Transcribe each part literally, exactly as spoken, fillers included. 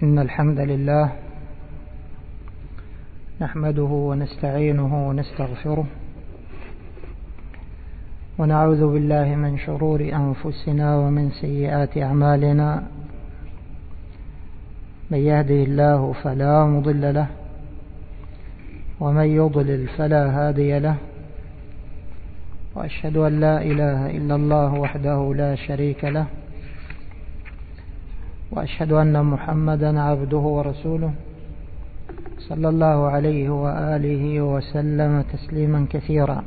إن الحمد لله نحمده ونستعينه ونستغفره ونعوذ بالله من شرور أنفسنا ومن سيئات أعمالنا. من يهده الله فلا مضل له ومن يضلل فلا هادي له، وأشهد أن لا إله إلا الله وحده لا شريك له، وأشهد أن محمدا عبده ورسوله صلى الله عليه وآله وسلم تسليما كثيرا.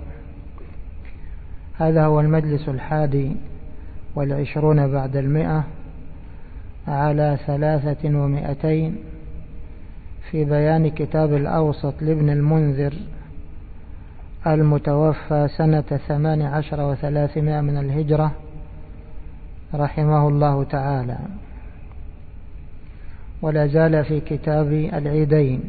هذا هو المجلس الحادي والعشرون بعد المئة على ثلاثة ومئتين في بيان كتاب الأوسط لابن المنذر المتوفى سنة ثمان عشر وثلاثمائة من الهجرة رحمه الله تعالى، ولا زال في كتاب العيدين.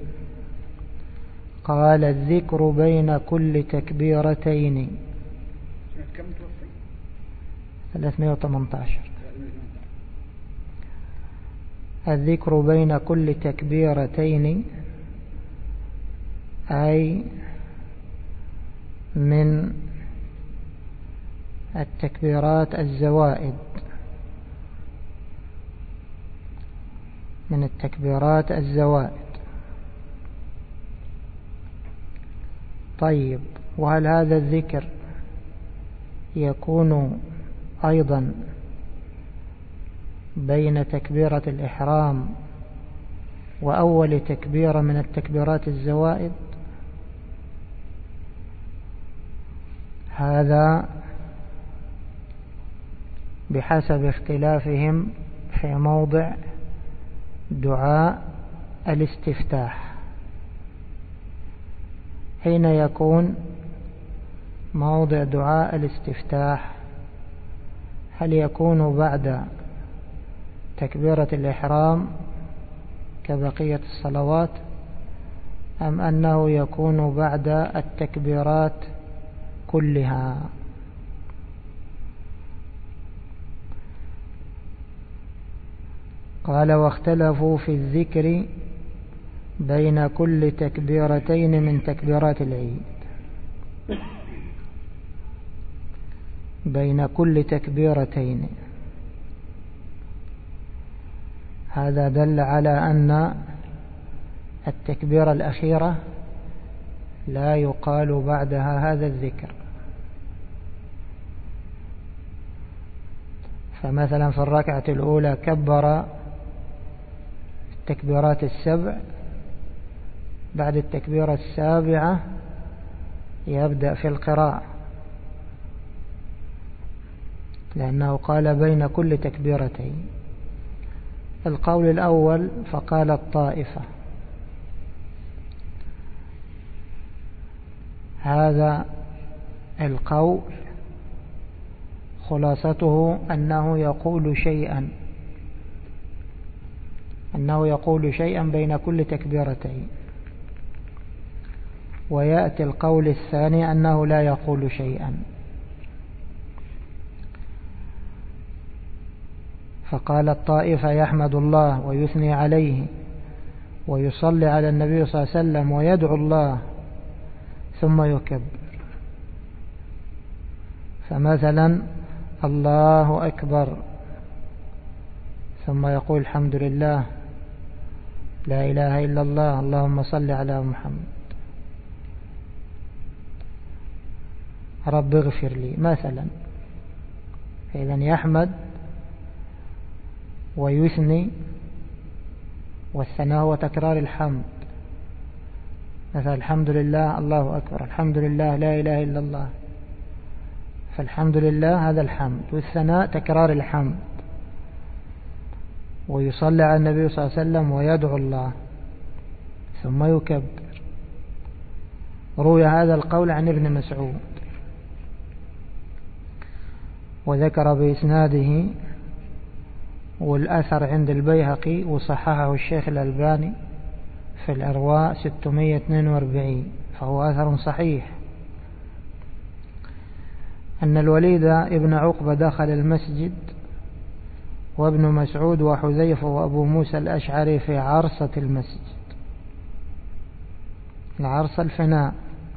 قال: الذكر بين كل تكبيرتين. ثلاثمائة وثمانية عشر. الذكر بين كل تكبيرتين أي من التكبيرات الزوائد، من التكبيرات الزوائد. طيب، وهل هذا الذكر يكون أيضا بين تكبيرة الإحرام وأول تكبيرة من التكبيرات الزوائد؟ هذا بحسب اختلافهم في موضع دعاء الاستفتاح. حين يكون موضع دعاء الاستفتاح، هل يكون بعد تكبيرة الإحرام كبقية الصلوات، أم أنه يكون بعد التكبيرات كلها؟ قال: واختلفوا في الذكر بين كل تكبيرتين من تكبيرات العيد. بين كل تكبيرتين، هذا دل على أن التكبيرة الأخيرة لا يقال بعدها هذا الذكر. فمثلا في الركعة الأولى كبر التكبيرات السبع، بعد التكبيرة السابعة يبدأ في القراءة، لأنه قال بين كل تكبيرتين. القول الأول فقال الطائفة، هذا القول خلاصته أنه يقول شيئا أنه يقول شيئا بين كل تكبيرتين. ويأتي القول الثاني أنه لا يقول شيئا. فقال الطائفة: يحمد الله ويثني عليه ويصلي على النبي صلى الله عليه وسلم ويدعو الله ثم يكبر. فمثلا: الله أكبر، ثم يقول: الحمد لله، لا إله إلا الله، اللهم صل على محمد، رب اغفر لي مثلا. فإذا يحمد ويثني، والثناء وتكرار الحمد، مثلا: الحمد لله، الله أكبر، الحمد لله، لا إله إلا الله. فالحمد لله هذا الحمد، والثناء تكرار الحمد، ويصلي على النبي صلى الله عليه وسلم ويدعو الله ثم يكبر. روي هذا القول عن ابن مسعود، وذكر بإسناده، والأثر عند البيهقي وصححه الشيخ الألباني في الإرواء ستمائة واثنين وأربعين، فهو أثر صحيح، أن الوليد ابن عقبة دخل المسجد وابن مسعود وحذيفة وأبو موسى الأشعري في عرصة المسجد. العرصة الفناء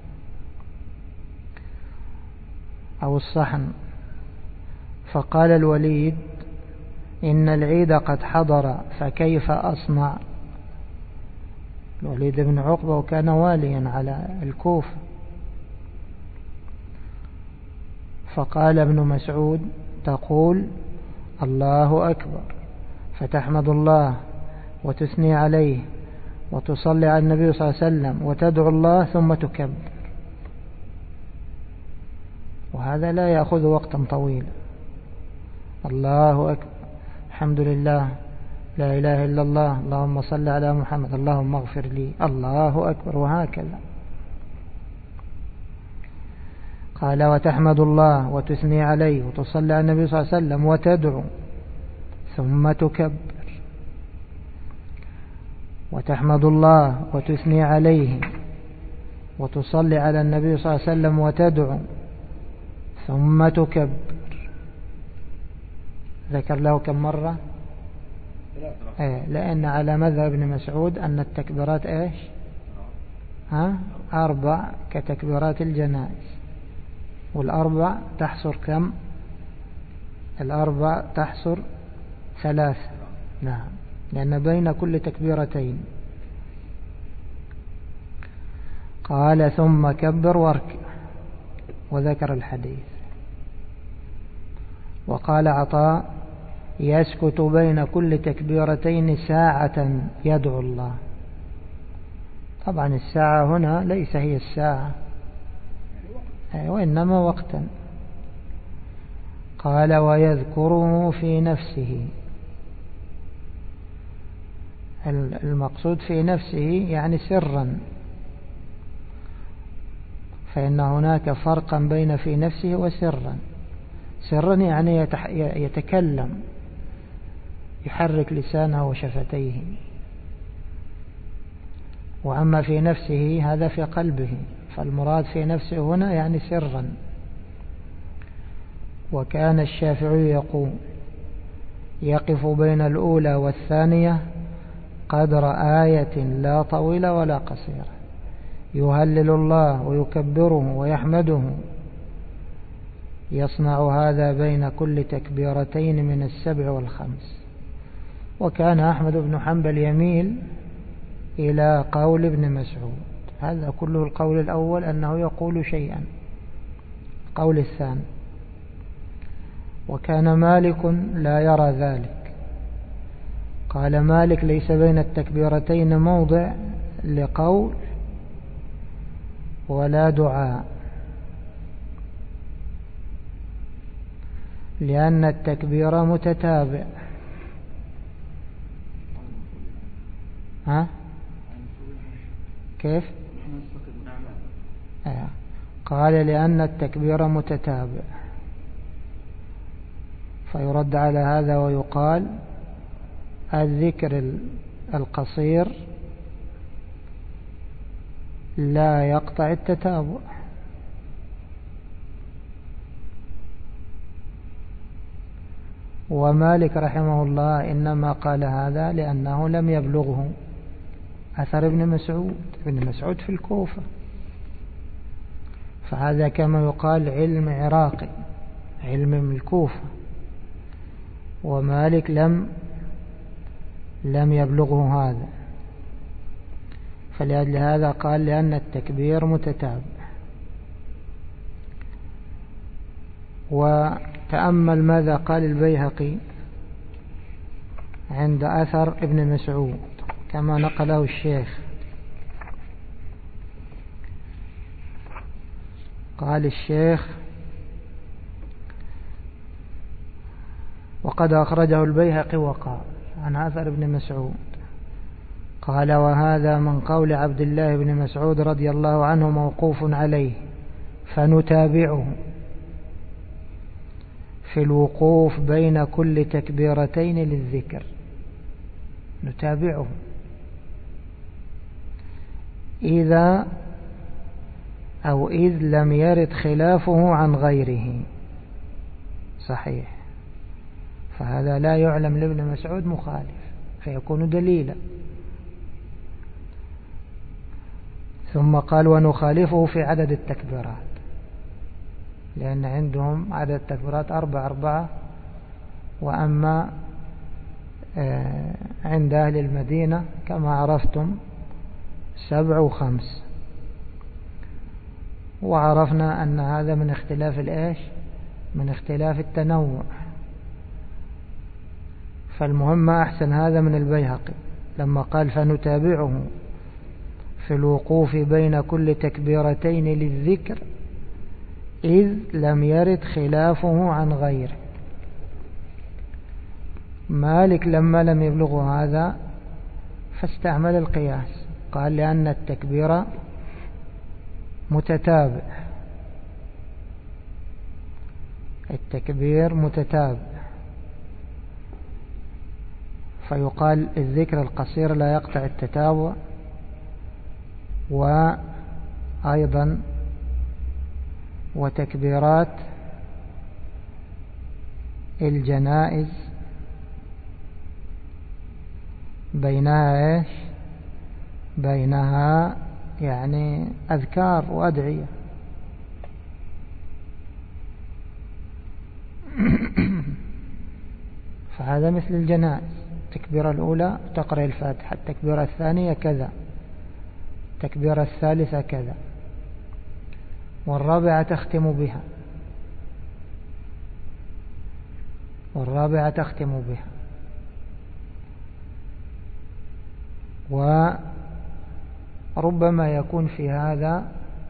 أو الصحن. فقال الوليد إن العيد قد حضر فكيف أصنع؟ الوليد بن عقبة وكان واليا على الكوفة. فقال ابن مسعود تقول الله أكبر فتحمد الله وتثني عليه وتصلي على النبي صلى الله عليه وسلم وتدعو الله ثم تكبر، وهذا لا يأخذ وقتا طويلا. الله أكبر، الحمد لله، لا إله إلا الله، اللهم صل على محمد، اللهم اغفر لي، الله أكبر، وهكذا. قال وتحمد الله وتثني عليه وتصلي على النبي صلى الله عليه وسلم وتدعو ثم تكبر. وتحمد الله وتثني عليه وتصلي على النبي صلى الله عليه وسلم وتدعو ثم تكبر. ذكر له كم مرة؟ ايه، لأن على مذهب ابن مسعود أن التكبيرات ايش؟ ها؟ أربع كتكبيرات الجنائز، والأربع تحصر كم؟ الأربع تحصر ثلاثة. نعم، لأن بين كل تكبيرتين. قال ثم كبر واركع، وذكر الحديث. وقال عطاء يسكت بين كل تكبيرتين ساعة يدعو الله. طبعا الساعة هنا ليس هي الساعة، وإنما وقتا. قال ويذكره في نفسه. المقصود في نفسه يعني سرا، فإن هناك فرقا بين في نفسه وسرا. سرا يعني يتكلم، يحرك لسانه وشفتيه، وأما في نفسه هذا في قلبه، فالمراد في نفسه هنا يعني سرا. وكان الشافعي يقول يقف بين الأولى والثانية قدر آية لا طويلة ولا قصيرة، يهلل الله ويكبره ويحمده، يصنع هذا بين كل تكبيرتين من السبع والخمس. وكان أحمد بن حنبل يميل إلى قول ابن مسعود. هذا كله القول الأول أنه يقول شيئا، القول الثاني. وكان مالك لا يرى ذلك. قال مالك ليس بين التكبيرتين موضع لقول ولا دعاء، لأن التكبير متتابع. ها؟ كيف؟ آه. قال لأن التكبير متتابع، فيرد على هذا ويقال الذكر القصير لا يقطع التتابع. ومالك رحمه الله إنما قال هذا لأنه لم يبلغه أثر ابن مسعود. ابن مسعود في الكوفة، فهذا كما يقال علم عراقي، علم من الكوفة، ومالك لم لم يبلغه هذا، فلأجل هذا قال لأن التكبير متتابع. وتأمل ماذا قال البيهقي عند أثر ابن مسعود كما نقله الشيخ. قال الشيخ وقد أخرجه البيهقي وقال عن أثر ابن مسعود، قال وهذا من قول عبد الله بن مسعود رضي الله عنه موقوف عليه، فنتابعه في الوقوف بين كل تكبيرتين للذكر. نتابعه إذا أو إذ لم يرد خلافه عن غيره. صحيح، فهذا لا يعلم لابن مسعود مخالف فيكون دليلا. ثم قال ونخالفه في عدد التكبيرات، لأن عندهم عدد التكبيرات أربع أربعة، وأما عند أهل المدينة كما عرفتم سبع وخمس. وعرفنا أن هذا من اختلاف الإيش من اختلاف التنوع. فالمهم أحسن هذا من البيهقي لما قال فنتابعه في الوقوف بين كل تكبيرتين للذكر إذ لم يرد خلافه عن غيره. مالك لما لم يبلغه هذا فاستعمل القياس، قال لأن التكبير متتابع، التكبير متتابع، فيقال الذكر القصير لا يقطع التتابع. وأيضا وتكبيرات الجنائز بينها إيش بينها يعني أذكار وأدعية. فهذا مثل الجنائز، التكبيرة الأولى تقرأ الفاتحة، التكبيرة الثانية كذا، التكبيرة الثالثة كذا، والرابعة تختم بها والرابعة تختم بها. وربما يكون في هذا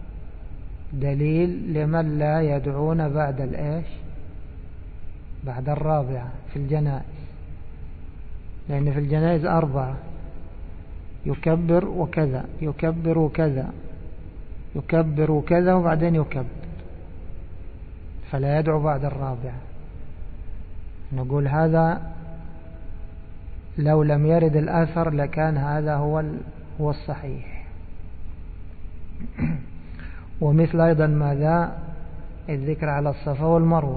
دليل لمن لا يدعون بعد الإيش بعد الرابعة في الجنائز، لأن في الجنائز أربعة، يكبر وكذا يكبر وكذا يكبر وكذا وبعدين يكبر، فلا يدعو بعد الرابعة. نقول هذا لو لم يرد الأثر لكان هذا هو هو الصحيح. ومثل أيضا ماذا الذكر على الصفا والمروة،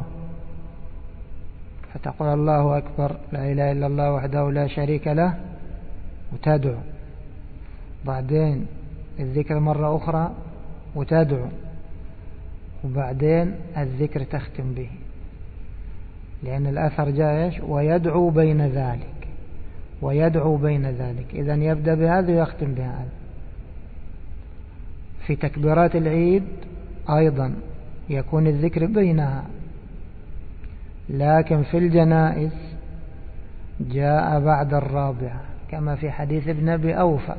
فتقول الله أكبر لا إله إلا الله وحده لا شريك له وتدعو، بعدين الذكر مرة أخرى وتدعو، وبعدين الذكر تختم به، لأن الأثر جاء ويدعو بين ذلك ويدعو بين ذلك، إذن يبدأ بهذا ويختم بهذا. في تكبيرات العيد أيضا يكون الذكر بينها، لكن في الجنائز جاء بعد الرابعة كما في حديث ابن أبي أوفى،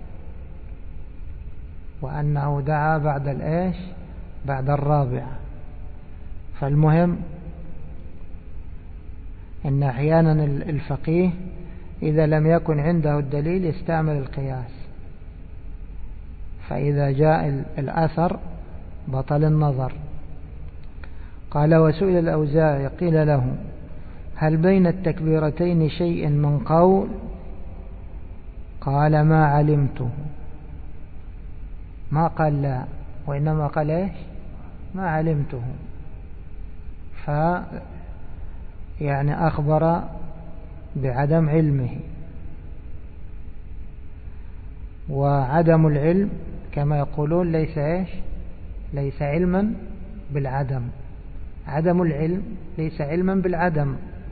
وأنه دعا بعد الإيش بعد الرابعة. فالمهم أن أحيانا الفقيه إذا لم يكن عنده الدليل يستعمل القياس، فإذا جاء الأثر بطل النظر. قال وسئل الأوزاعي قيل له هل بين التكبيرتين شيء من قول؟ قال ما علمته. ما قال لا، وإنما قال إيش ما علمته. ف يعني أخبر بعدم علمه. وعدم العلم كما يقولون ليس إيش ليس علما بالعدم، عدم العلم ليس علما بالعدم.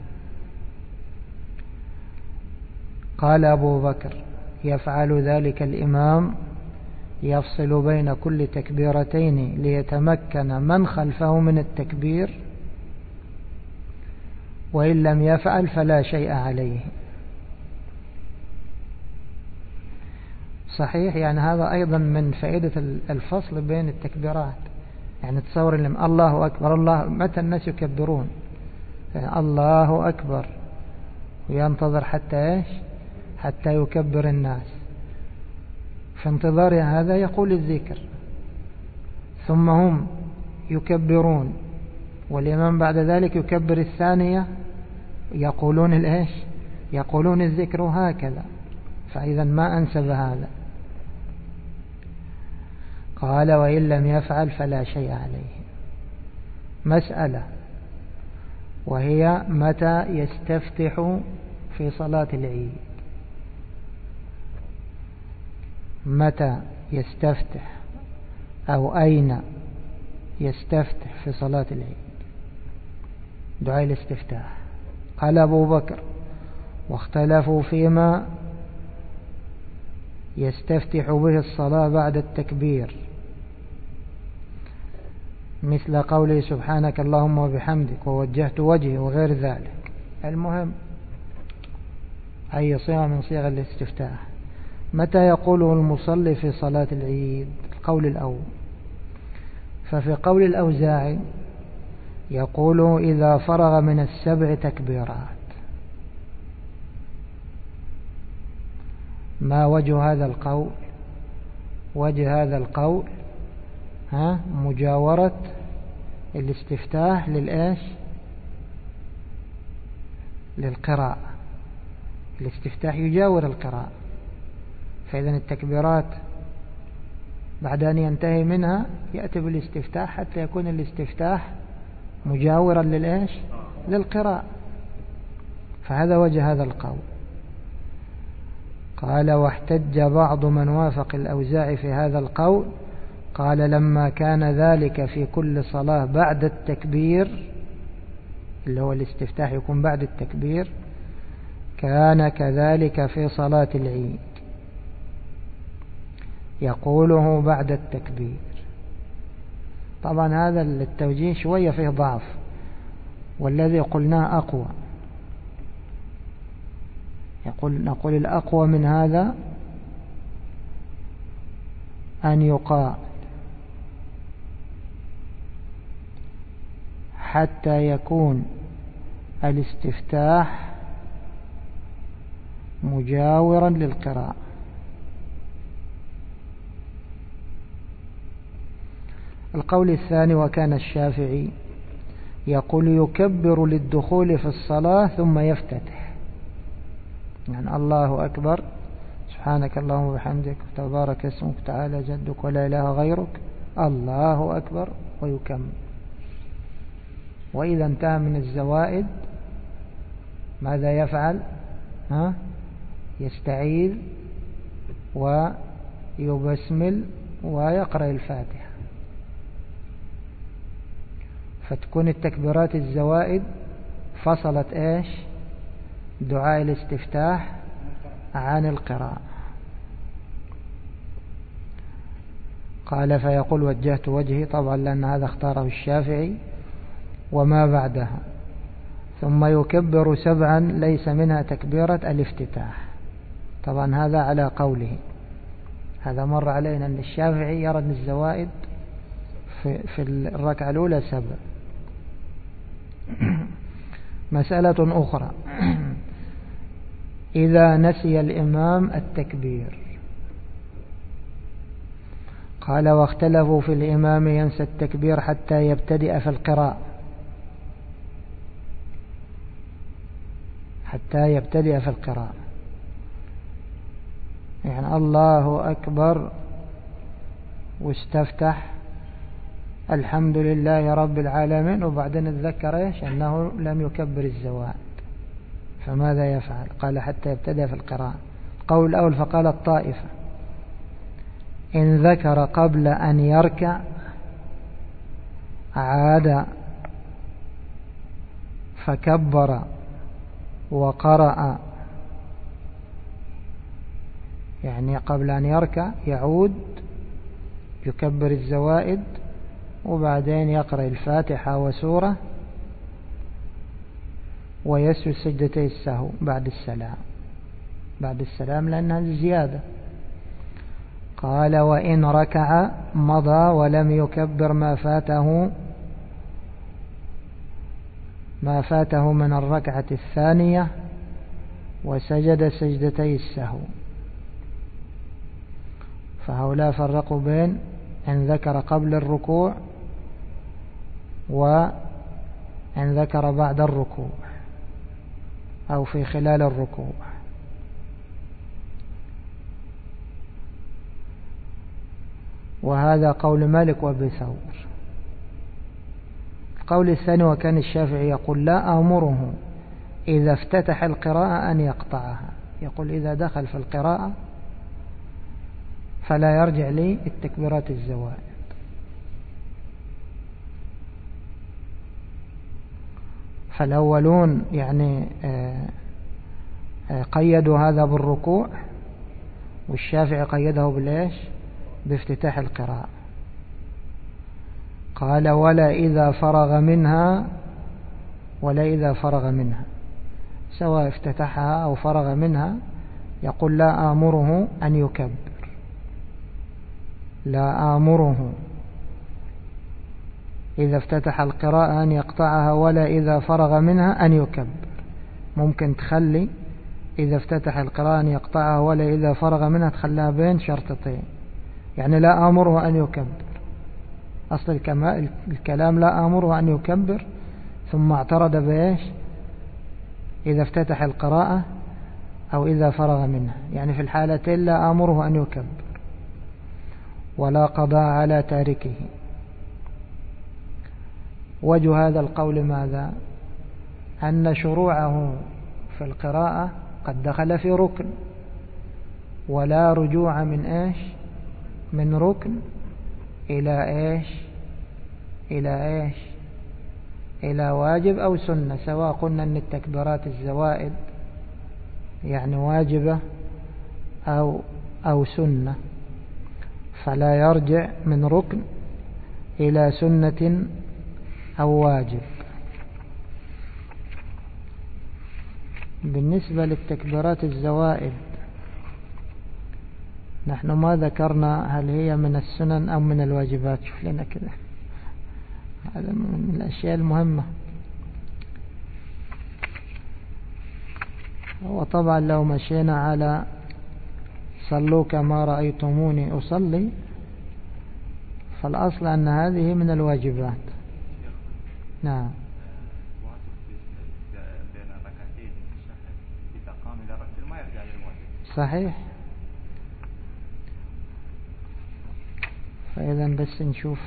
قال أبو بكر يفعل ذلك الإمام يفصل بين كل تكبيرتين ليتمكن من خلفه من التكبير، وإن لم يفعل فلا شيء عليه. صحيح، يعني هذا أيضا من فائدة الفصل بين التكبيرات. يعني تصور لهم الله أكبر، الله متى الناس يكبرون؟ يعني الله أكبر وينتظر حتى إيش حتى يكبر الناس، في انتظار هذا يقول الذكر، ثم هم يكبرون والإمام بعد ذلك يكبر الثانية يقولون الإيش يقولون الذكر هكذا. فإذا ما أنسب هذا. قال وإن لم يفعل فلا شيء عليه. مسألة وهي متى يستفتح في صلاة العيد. متى يستفتح أو أين يستفتح في صلاة العيد دعاء الاستفتاح. قال أبو بكر: واختلفوا فيما يستفتح به الصلاة بعد التكبير، مثل قوله سبحانك اللهم وبحمدك ووجهت وجهي وغير ذلك. المهم أي صيغة من صيغ الاستفتاح. متى يقوله المصلي في صلاة العيد؟ القول الأول. ففي قول الأوزاعي يقول إذا فرغ من السبع تكبيرات. ما وجه هذا القول؟ وجه هذا القول ها مجاورة الاستفتاح للإيش؟ للقراءة. الاستفتاح يجاور القراءة، فإذا التكبيرات بعد أن ينتهي منها يأتي بالاستفتاح حتى يكون الاستفتاح مجاورا للإيش؟ للقراءة. فهذا وجه هذا القول. قال: واحتج بعض من وافق الأوزاعي في هذا القول، قال: لما كان ذلك في كل صلاة بعد التكبير، اللي هو الاستفتاح يكون بعد التكبير، كان كذلك في صلاة العيد يقوله بعد التكبير. طبعا هذا التوجيه شوية فيه ضعف، والذي قلناه أقوى. يقول نقول الأقوى من هذا أن يقال حتى يكون الاستفتاح مجاورا للقراءة. القول الثاني: وكان الشافعي يقول يكبر للدخول في الصلاة ثم يفتتح، يعني الله أكبر سبحانك اللهم وبحمدك تبارك اسمك تعالى جدك ولا إله غيرك الله أكبر ويكمل. وإذا انتهى من الزوائد ماذا يفعل؟ ها؟ يستعيذ ويبسمل ويقرأ الفاتحة، فتكون التكبيرات الزوائد فصلت ايش؟ دعاء الاستفتاح عن القراءة. قال: فيقول وجهت وجهي، طبعا لأن هذا اختاره الشافعي، وما بعدها، ثم يكبر سبعا ليس منها تكبيرة الافتتاح. طبعا هذا على قوله، هذا مر علينا أن الشافعي يرى أن الزوائد في, في الركعة الأولى سبع. مسألة أخرى: إذا نسي الإمام التكبير. قال: واختلفوا في الإمام ينسى التكبير حتى يبتدئ في القراءة، حتى يبتدئ في القراءة، يعني الله أكبر واستفتح الحمد لله رب العالمين، وبعدين اتذكر ايش؟ أنه لم يكبر الزوائد، فماذا يفعل؟ قال: حتى يبتدئ في القراءة. قول الأول: فقال الطائفة إن ذكر قبل أن يركع عاد فكبر وقرأ، يعني قبل أن يركع يعود يكبر الزوائد وبعدين يقرأ الفاتحة وسورة ويسجد سجدتي السهو بعد السلام، بعد السلام لأنها زيادة. قال: وإن ركع مضى ولم يكبر ما فاته ما فاته من الركعة الثانية وسجد سجدتي السهو. فهؤلاء فرقوا بين أن ذكر قبل الركوع وأن ذكر بعد الركوع أو في خلال الركوع. وهذا قول مالك وابي ثور. القول الثاني وكان الشافعي يقول لا آمره إذا افتتح القراءة أن يقطعها، يقول إذا دخل في القراءة فلا يرجع لي التكبيرات الزوائد. فالأولون يعني قيدوا هذا بالركوع، والشافعي قيده بالإيش؟ بافتتاح القراءة. قال ولا إذا فرغ منها، ولا إذا فرغ منها، سواء افتتحها أو فرغ منها، يقول لا آمره أن يكبر، لا آمره إذا افتتح القراءة أن يقطعها، ولا إذا فرغ منها أن يكبر. ممكن تخلي إذا افتتح القراءة أن يقطعها ولا إذا فرغ منها تخليها بين شرطتين، يعني لا آمره أن يكبر. أصل الكلام لا آمره أن يكبر، ثم اعترض بإيش؟ إذا افتتح القراءة أو إذا فرغ منها، يعني في الحالتين لا آمره أن يكبر ولا قضاء على تاركه. وجه هذا القول ماذا؟ أن شروعه في القراءة قد دخل في ركن، ولا رجوع من إيش؟ من ركن إلى إيش؟ إلى إيش؟ إلى واجب أو سنة، سواء قلنا أن التكبيرات الزوائد يعني واجبة أو أو سنة، فلا يرجع من ركن إلى سنة أو واجب. بالنسبة للتكبيرات الزوائد نحن ما ذكرنا هل هي من السنن أو من الواجبات. شوف لنا كده، هذا من الأشياء المهمة. وطبعا لو مشينا على صلوا كما رأيتموني أصلي، فالأصل أن هذه من الواجبات. نعم. صحيح. فإذا بس نشوف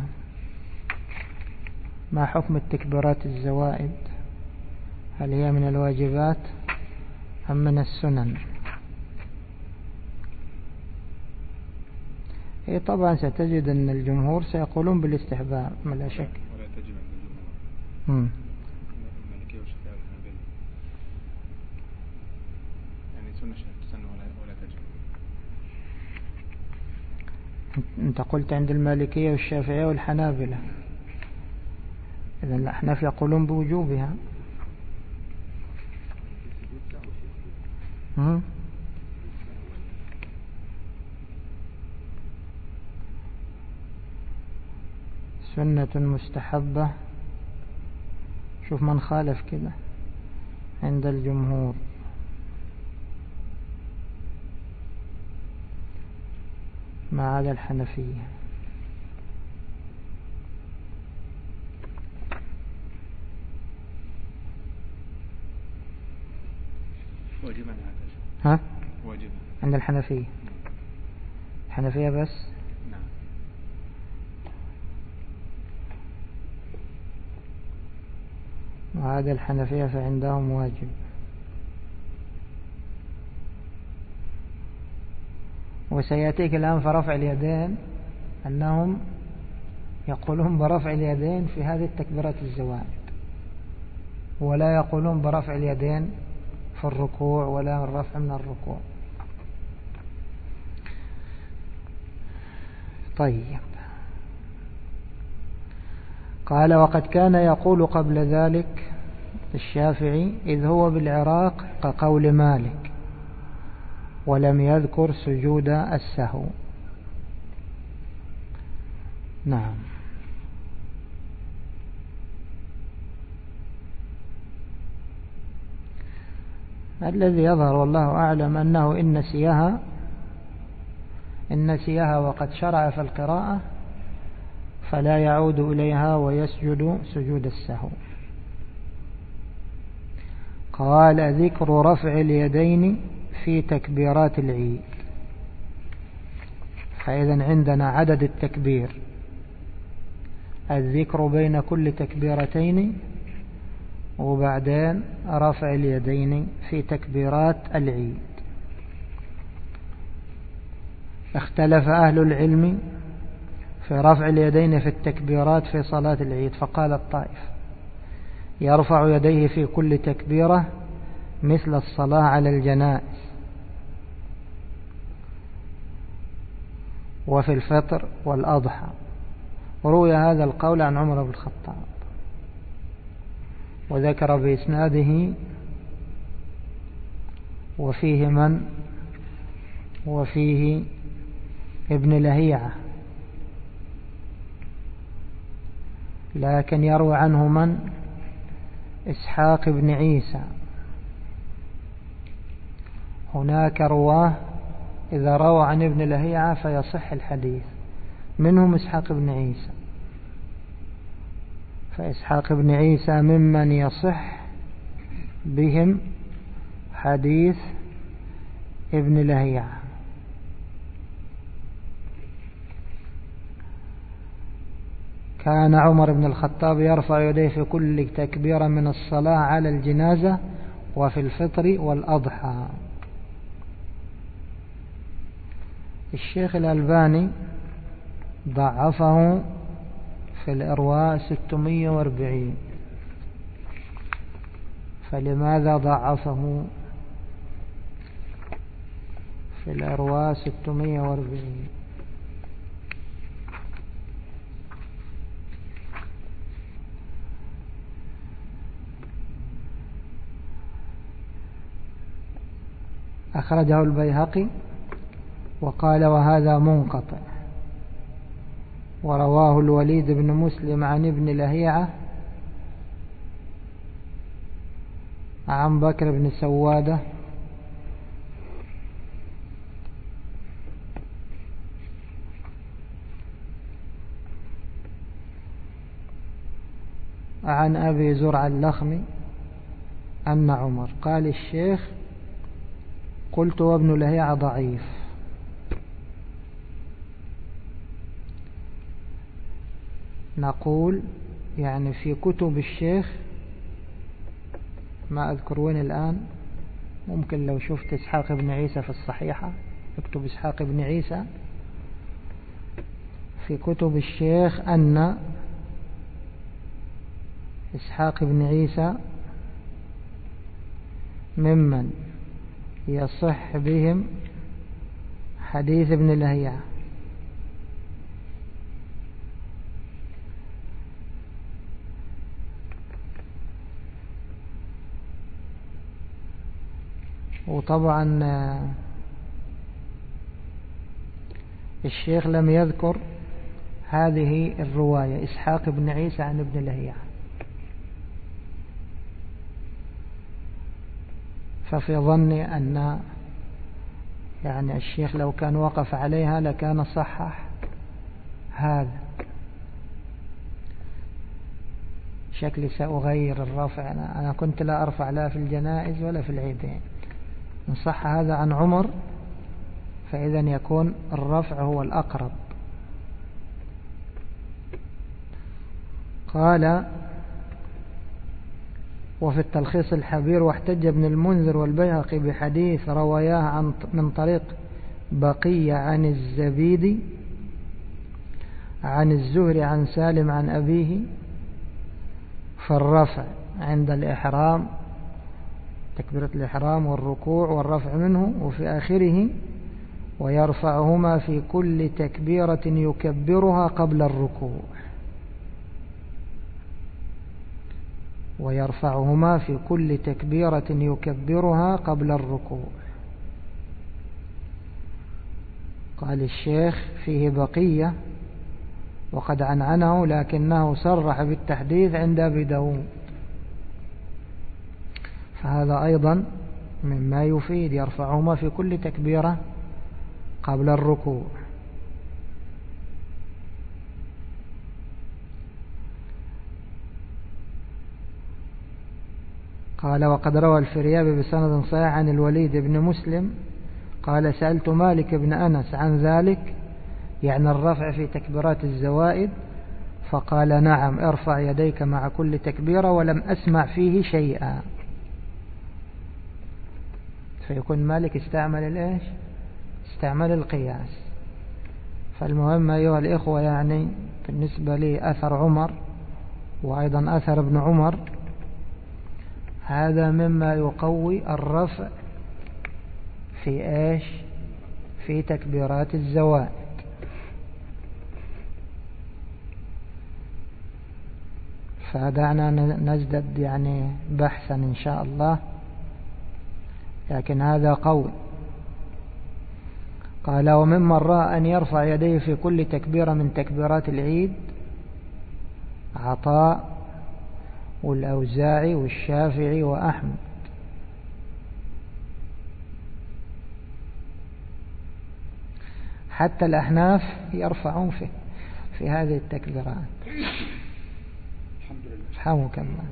ما حكم التكبيرات الزوائد، هل هي من الواجبات أم من السنن؟ هي طبعا ستجد أن الجمهور سيقولون بالاستحباب ما لا شك. ولا تجب عند الجمهور. المالكية والشافعية والحنابلة يعني سنة تسن ولا تجب. أنت قلت عند المالكية والشافعية والحنابلة، إذن الأحناف يقولون بوجوبها. هم؟ سنة مستحبة. شوف من خالف كده عند الجمهور. ما عدا الحنفية. واجبا. ها؟ واجبا عند الحنفية. الحنفية بس. نعم. وهذا الحنفية فعندهم واجب. وسيأتيك الآن في رفع اليدين أنهم يقولون برفع اليدين في هذه التكبيرات الزوائد، ولا يقولون برفع اليدين في الركوع ولا الرفع من الركوع. طيب. قال وقد كان يقول قبل ذلك الشافعي إذ هو بالعراق كقول مالك، ولم يذكر سجود السهو. نعم. الذي يظهر والله أعلم أنه إن نسيها إن نسيها وقد شرع في القراءة فلا يعود إليها ويسجد سجود السهو. قال ذكر رفع اليدين في تكبيرات العيد. فإذا عندنا عدد التكبير الذكر بين كل تكبيرتين، وبعدين رفع اليدين في تكبيرات العيد. اختلف أهل العلم في رفع اليدين في التكبيرات في صلاة العيد، فقال الطائف يرفع يديه في كل تكبيرة مثل الصلاة على الجنائز، وفي الفطر والأضحى. وروي هذا القول عن عمر بن الخطاب، وذكر بإسناده وفيه من وفيه ابن لهيعة، لكن يروي عنه من إسحاق بن عيسى. هناك رواه إذا روى عن ابن لهيعة فيصح الحديث، منهم إسحاق بن عيسى، فإسحاق بن عيسى ممن يصح بهم حديث ابن لهيعة. كان عمر بن الخطاب يرفع يديه في كل تكبيرة من الصلاة على الجنازة وفي الفطر والأضحى. الشيخ الألباني ضعفه في الإرواء ستمائة وأربعين. فلماذا ضعفه في الإرواء ستمائة وأربعين؟ أخرجه البيهقي وقال وهذا منقطع، ورواه الوليد بن مسلم عن ابن لهيعة عن بكر بن سوادة عن أبي زرع اللخمي أن عمر قال الشيخ قلت وابن لهيعة ضعيف. نقول يعني في كتب الشيخ، ما أذكر وين الآن، ممكن لو شفت إسحاق بن عيسى في الصحيحة اكتب إسحاق بن عيسى في كتب الشيخ أن إسحاق بن عيسى ممن يصح بهم حديث ابن لهيعة. وطبعا الشيخ لم يذكر هذه الرواية إسحاق بن عيسى عن ابن لهيعة، ففي ظني أن يعني الشيخ لو كان وقف عليها لكان صحح هذا. شكلي سأغير الرفع، أنا, أنا كنت لا أرفع لا في الجنائز ولا في العيدين. إن صح هذا عن عمر فإذا يكون الرفع هو الأقرب. قال وفي التلخيص الحبير واحتج ابن المنذر والبيهقي بحديث رواياه عن من طريق بقية عن الزبيدي عن الزهري عن سالم عن أبيه فالرفع عند الإحرام تكبيرة الإحرام والركوع والرفع منه، وفي آخره ويرفعهما في كل تكبيرة يكبرها قبل الركوع ويرفعهما في كل تكبيرة يكبرها قبل الركوع. قال الشيخ فيه بقية وقد عنعنه لكنه صرح بالتحديث عند أبي داود، فهذا أيضا مما يفيد يرفعهما في كل تكبيرة قبل الركوع. قال وقد روى الفريابي بسند صحيح عن الوليد بن مسلم قال سألت مالك بن أنس عن ذلك، يعني الرفع في تكبيرات الزوائد، فقال نعم ارفع يديك مع كل تكبيرة ولم أسمع فيه شيئا. فيكون مالك استعمل الإيش؟ استعمل القياس. فالمهم أيها الإخوة يعني بالنسبة لي أثر عمر وأيضا أثر ابن عمر هذا مما يقوي الرفع في إيش؟ في تكبيرات الزوائد. فدعنا نزدد يعني بحثا إن شاء الله، لكن هذا قول. قال وممن رأى أن يرفع يديه في كل تكبيرة من تكبيرات العيد عطاء والأوزاعي والشافعي وأحمد. حتى الأحناف يرفعون في في هذه التكبيرات. حمك الله.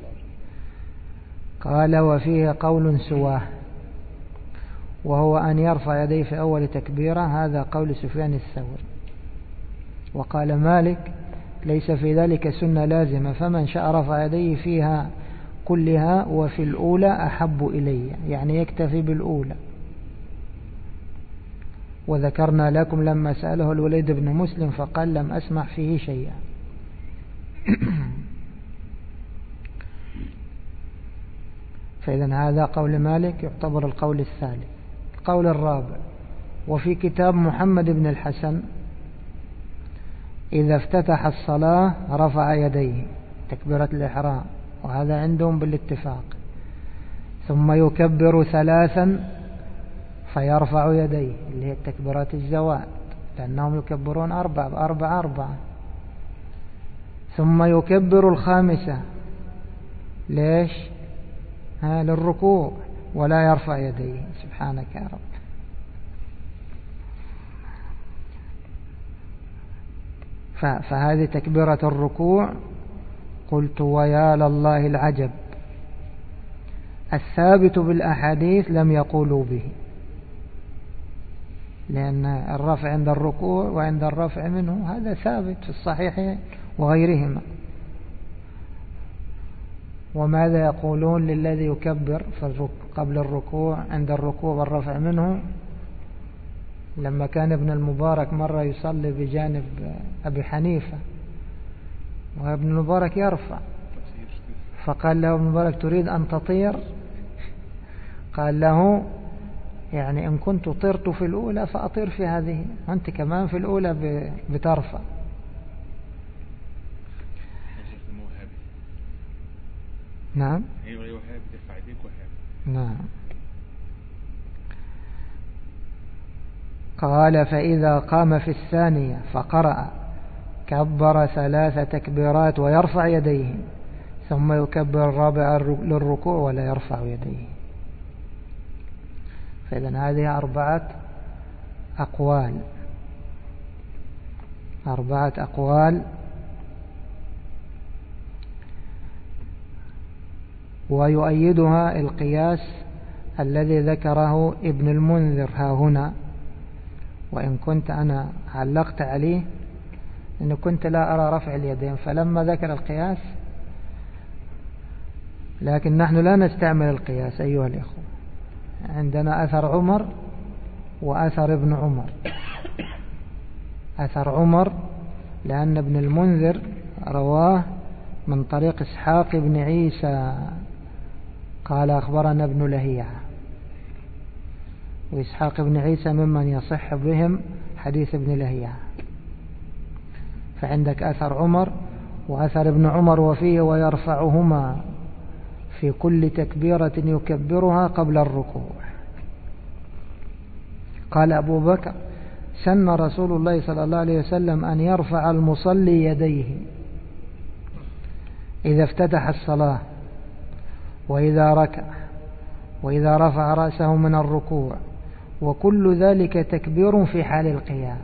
قال وفيه قول سواه وهو أن يرفع يديه في أول تكبيرة، هذا قول سفيان الثوري. وقال مالك ليس في ذلك سنة لازمة، فمن شاء رفع يديه فيها كلها وفي الأولى أحب إلي، يعني يكتفي بالأولى. وذكرنا لكم لما سأله الوليد بن مسلم فقال لم أسمع فيه شيئا. فإذن هذا قول مالك يعتبر القول الثالث. القول الرابع وفي كتاب محمد بن الحسن إذا افتتح الصلاة رفع يديه تكبيرة الإحرام، وهذا عندهم بالاتفاق، ثم يكبر ثلاثا فيرفع يديه اللي هي التكبيرات الزوائد، لأنهم يكبرون أربعة أربعة أربعة، ثم يكبر الخامسة ليش؟ ها للركوع ولا يرفع يديه. سبحانك يا رب. فهذه تكبيرة الركوع. قلت ويا لله العجب، الثابت بالأحاديث لم يقولوا به، لأن الرفع عند الركوع وعند الرفع منه هذا ثابت في الصحيح وغيرهما. وماذا يقولون للذي يكبر قبل الركوع عند الركوع والرفع منه؟ لما كان ابن المبارك مرة يصلي بجانب أبي حنيفة وابن المبارك يرفع، فقال له ابن المبارك تريد أن تطير؟ قال له يعني إن كنت طرت في الأولى فأطير في هذه، وأنت كمان في الأولى بترفع. نعم نعم. قال فإذا قام في الثانية فقرأ كبر ثلاث تكبيرات ويرفع يديه، ثم يكبر الرابع للركوع ولا يرفع يديه. فإذن هذه أربعة أقوال أربعة أقوال ويؤيدها القياس الذي ذكره ابن المنذر ها هنا، وإن كنت أنا علقت عليه إن كنت لا أرى رفع اليدين فلما ذكر القياس، لكن نحن لا نستعمل القياس أيها الإخوة. عندنا أثر عمر وأثر ابن عمر. أثر عمر لأن ابن المنذر رواه من طريق إسحاق بن عيسى قال أخبرنا ابن لهيعة، وإسحاق بن عيسى ممن يصح بهم حديث ابن لهيعة. فعندك أثر عمر وأثر ابن عمر وفيه ويرفعهما في كل تكبيرة يكبرها قبل الركوع. قال أبو بكر سن رسول الله صلى الله عليه وسلم أن يرفع المصلي يديه إذا افتتح الصلاة وإذا ركع وإذا رفع رأسه من الركوع، وكل ذلك تكبير في حال القيام.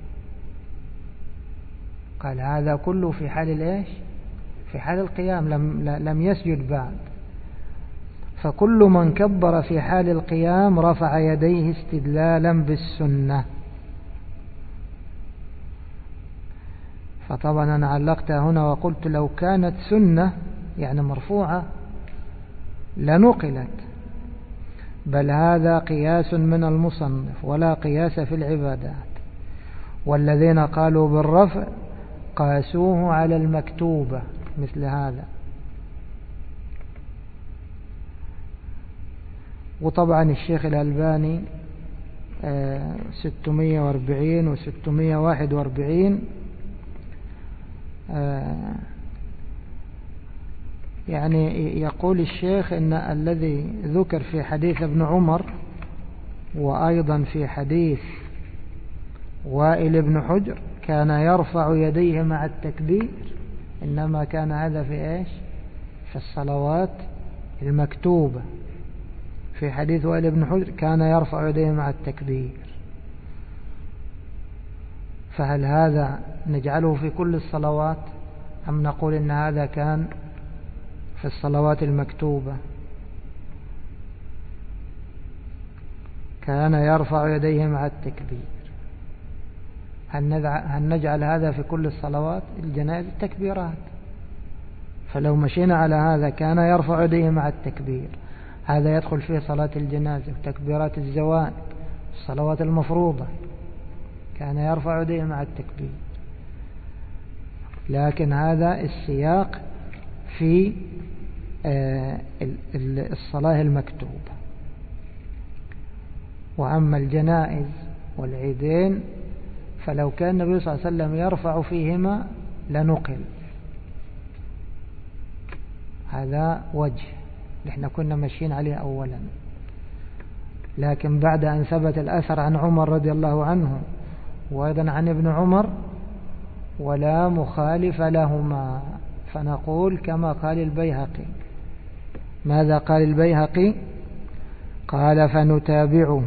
قال هذا كله في حال الإيش؟ في حال القيام، لم, لم يسجد بعد. فكل من كبر في حال القيام رفع يديه استدلالا بالسنة. فطبعا أنا علقتها هنا وقلت لو كانت سنة يعني مرفوعة لنقلت، بل هذا قياس من المصنف ولا قياس في العبادات، والذين قالوا بالرفع قاسوه على المكتوبة مثل هذا. وطبعا الشيخ الألباني ستمائة وأربعين و ستمائة وواحد وأربعين يعني يقول الشيخ إن الذي ذكر في حديث ابن عمر وأيضا في حديث وائل بن حجر كان يرفع يديه مع التكبير، إنما كان هذا في إيش؟ في الصلوات المكتوبة. في حديث وائل بن حجر كان يرفع يديه مع التكبير، فهل هذا نجعله في كل الصلوات أم نقول إن هذا كان في الصلوات المكتوبة؟ كان يرفع يديه مع التكبير، هل نجعل هذا في كل الصلوات؟ الجنائز التكبيرات، فلو مشينا على هذا كان يرفع يديه مع التكبير، هذا يدخل فيه صلاة الجنازة وتكبيرات الزوائد الصلوات المفروضة، كان يرفع يديه مع التكبير. لكن هذا السياق في الصلاة المكتوبة. وأما الجنائز والعيدين فلو كان النبي صلى الله عليه وسلم يرفع فيهما لنقل، هذا وجه نحن كنا ماشيين عليه أولا. لكن بعد أن ثبت الأثر عن عمر رضي الله عنه وأيضا عن ابن عمر ولا مخالف لهما، فنقول كما قال البيهقي. ماذا قال البيهقي؟ قال فنتابعه،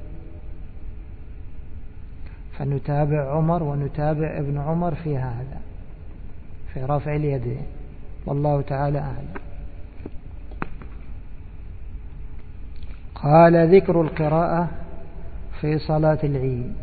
فنتابع عمر ونتابع ابن عمر في هذا، في رفع اليدين، والله تعالى أعلم. قال ذكر القراءة في صلاة العيد.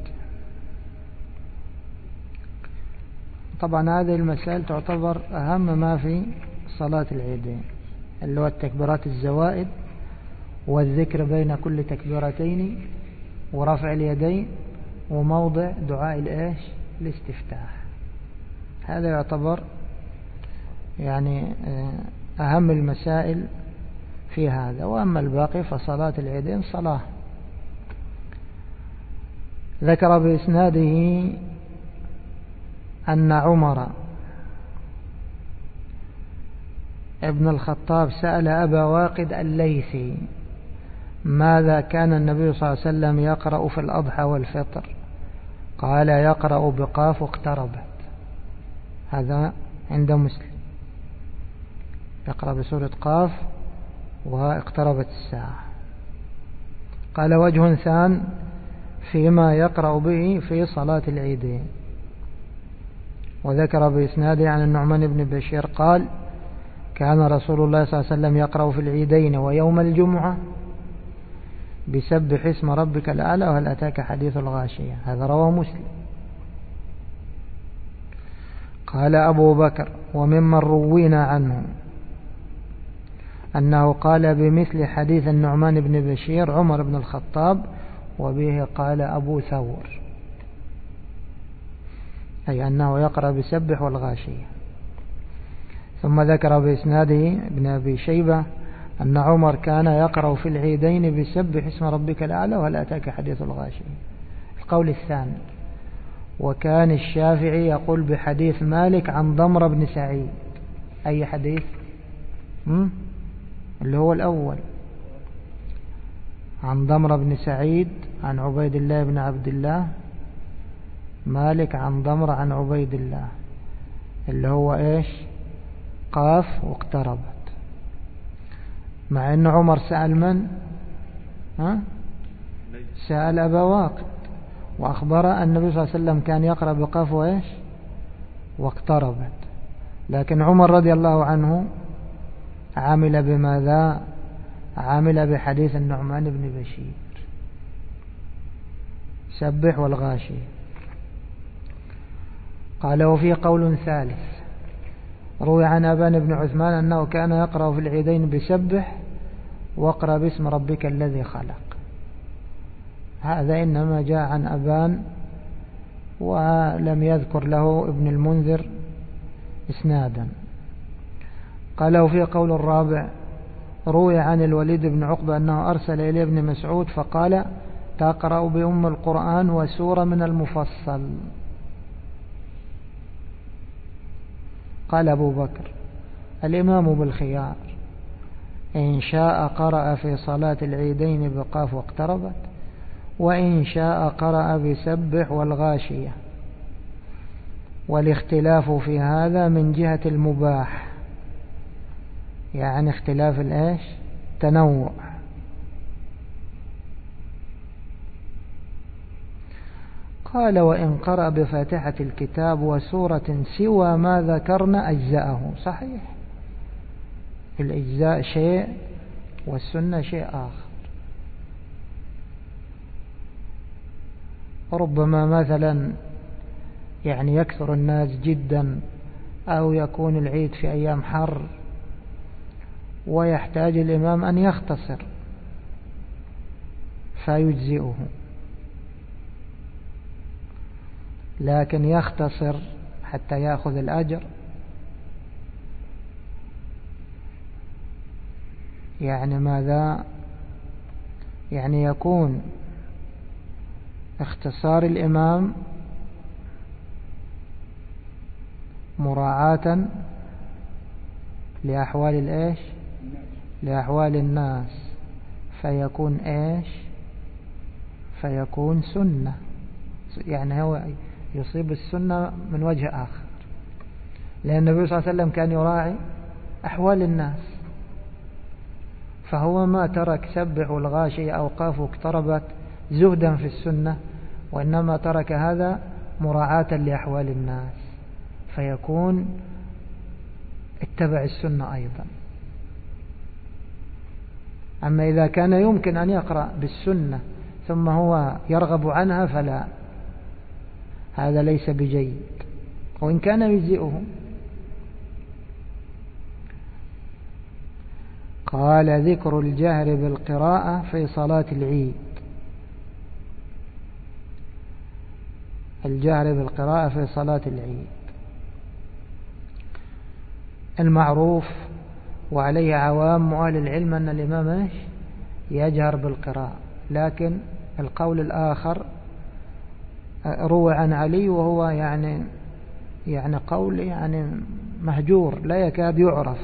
طبعا هذه المسائل تعتبر أهم ما في صلاة العيدين، اللي هو التكبيرات الزوائد والذكر بين كل تكبيرتين ورفع اليدين وموضع دعاء الإيش؟ الاستفتاح. هذا يعتبر يعني أهم المسائل في هذا. وأما الباقي فصلاة العيدين صلاة. ذكر بإسناده أن عمر ابن الخطاب سأل أبا واقد الليثي ماذا كان النبي صلى الله عليه وسلم يقرأ في الأضحى والفطر؟ قال يقرأ بقاف واقتربت. هذا عند مسلم، يقرأ بسورة قاف واقتربت الساعة. قال وجه ثان فيما يقرأ به في صلاة العيدين. وذكر بإسناده عن النعمان بن بشير قال كان رسول الله صلى الله عليه وسلم يقرأ في العيدين ويوم الجمعة بسبح اسم ربك الأعلى وهل أتاك حديث الغاشية. هذا رواه مسلم. قال أبو بكر وممن روينا عنه أنه قال بمثل حديث النعمان بن بشير عمر بن الخطاب، وبه قال أبو ثور، أي أنه يقرأ بسبح والغاشية. ثم ذكر بإسناده ابن أبي شيبة أن عمر كان يقرأ في العيدين بسبح اسم ربك الأعلى وهل أتاك حديث الغاشية. القول الثاني. وكان الشافعي يقول بحديث مالك عن ضمر بن سعيد. أي حديث؟ هم؟ اللي هو الأول، عن ضمر بن سعيد عن عبيد الله بن عبد الله، مالك عن ضمر عن عبيد الله، اللي هو إيش؟ قاف واقتربت. مع أن عمر سأل من؟ ها؟ سأل أبا واقد وأخبر أن النبي صلى الله عليه وسلم كان يقرأ بقاف وإيش؟ واقتربت. لكن عمر رضي الله عنه عامل بماذا؟ عامل بحديث النعمان بن بشير سبح والغاشي. قال وفي قول ثالث روي عن أبان بن عثمان أنه كان يقرأ في العيدين بسبح واقرأ باسم ربك الذي خلق. هذا إنما جاء عن أبان ولم يذكر له ابن المنذر إسنادا. قال وفي قول الرابع روي عن الوليد بن عقبة أنه أرسل إليه ابن مسعود فقال تقرأ بأم القرآن وسورة من المفصل. قال أبو بكر الإمام بالخيار إن شاء قرأ في صلاة العيدين بقاف واقتربت وإن شاء قرأ بسبح والغاشية، والاختلاف في هذا من جهة المباح، يعني اختلاف الإيش تنوع. قال وإن قرأ بفاتحة الكتاب وسورة سوى ما ذكرنا أجزأه. صحيح، الإجزاء شيء والسنة شيء آخر. ربما مثلا يعني يكثر الناس جدا أو يكون العيد في أيام حر ويحتاج الإمام أن يختصر فيجزئه، لكن يختصر حتى يأخذ الأجر، يعني ماذا؟ يعني يكون اختصار الإمام مراعاة لأحوال الإيش لأحوال الناس، فيكون إيش فيكون سنة، يعني هو يصيب السنة من وجه آخر، لأن النبي صلى الله عليه وسلم كان يراعي أحوال الناس، فهو ما ترك سبح والغاشية أو قاف واقتربت زهدا في السنة، وإنما ترك هذا مراعاة لأحوال الناس، فيكون اتبع السنة أيضا. أما إذا كان يمكن أن يقرأ بالسنة ثم هو يرغب عنها فلا، هذا ليس بجيد، وإن كان يجزئه. قال ذكر الجهر بالقراءة في صلاة العيد. الجهر بالقراءة في صلاة العيد المعروف وعليه عوام أهل العلم أن الإمام يجهر بالقراءة، لكن القول الآخر روى عن علي وهو يعني يعني قول يعني مهجور لا يكاد يعرف.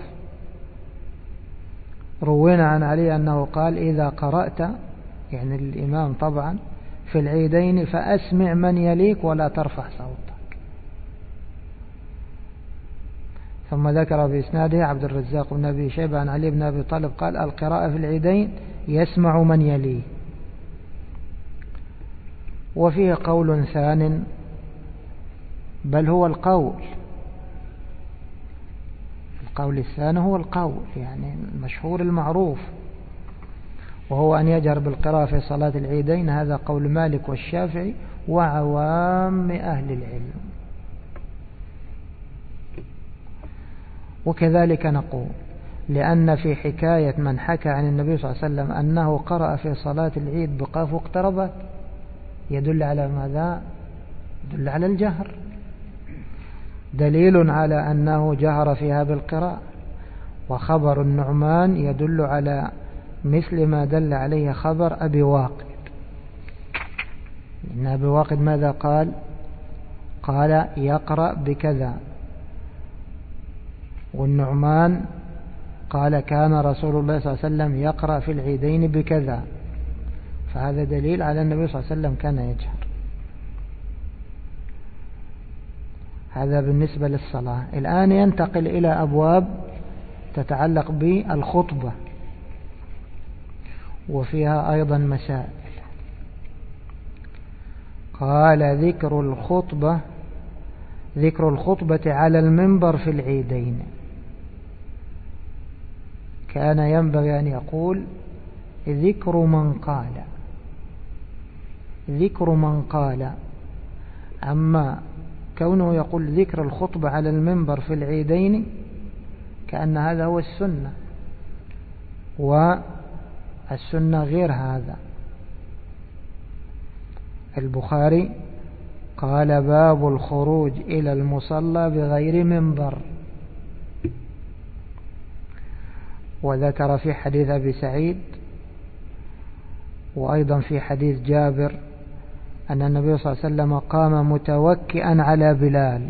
روينا عن علي أنه قال إذا قرأت، يعني الإمام طبعا، في العيدين فأسمع من يليك ولا ترفع صوتك. ثم ذكر بإسناده عبد الرزاق بن أبي شيبة عن علي بن أبي طالب قال القراءة في العيدين يسمع من يليه. وفيه قول ثان بل هو القول القول الثاني هو القول يعني المشهور المعروف، وهو أن يجهر بالقراءة في صلاة العيدين. هذا قول مالك والشافعي وعوام أهل العلم. وكذلك نقول لأن في حكاية من حكى عن النبي صلى الله عليه وسلم أنه قرأ في صلاة العيد بقاف واقتربت يدل على ماذا؟ يدل على الجهر، دليل على أنه جهر فيها بالقراءة. وخبر النعمان يدل على مثل ما دل عليه خبر أبي واقد. إن أبي واقد ماذا قال؟ قال يقرأ بكذا، والنعمان قال كان رسول الله صلى الله عليه وسلم يقرأ في العيدين بكذا، فهذا دليل على النبي صلى الله عليه وسلم كان يجهر. هذا بالنسبة للصلاة. الآن ينتقل إلى أبواب تتعلق بالخطبة وفيها أيضا مسائل. قال ذكر الخطبة ذكر الخطبة على المنبر في العيدين. كان ينبغي أن يقول ذكر من قال ذكر من قال أما كونه يقول ذكر الخطبة على المنبر في العيدين كأن هذا هو السنة، والسنة غير هذا. البخاري قال باب الخروج إلى المصلى بغير منبر، وذكر في حديث أبي سعيد وأيضا في حديث جابر أن النبي صلى الله عليه وسلم قام متوكئا على بلال.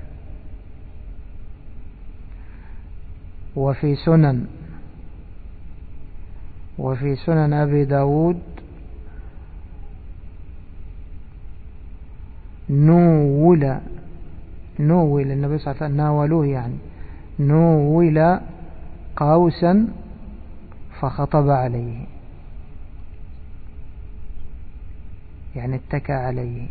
وفي سنن وفي سنن أبي داود نول نول النبي صلى الله عليه وسلم ناولوه يعني نول قوسا فخطب عليه، يعني اتكى عليه.